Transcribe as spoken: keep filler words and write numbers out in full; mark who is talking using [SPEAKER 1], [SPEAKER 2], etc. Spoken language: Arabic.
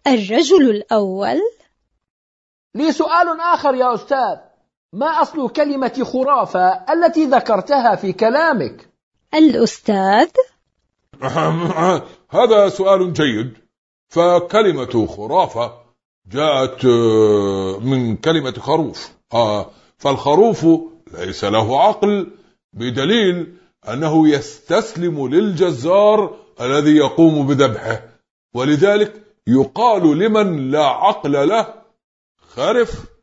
[SPEAKER 1] الرجل الأول.
[SPEAKER 2] لي سؤال آخر يا أستاذ، ما أصل كلمة خرافة التي ذكرتها في كلامك؟
[SPEAKER 1] الأستاذ
[SPEAKER 3] هذا سؤال جيد. فكلمة خرافة جاءت من كلمة خروف، فالخروف ليس له عقل، بدليل أنه يستسلم للجزار الذي يقوم بذبحه، ولذلك يقال لمن لا عقل له خرف.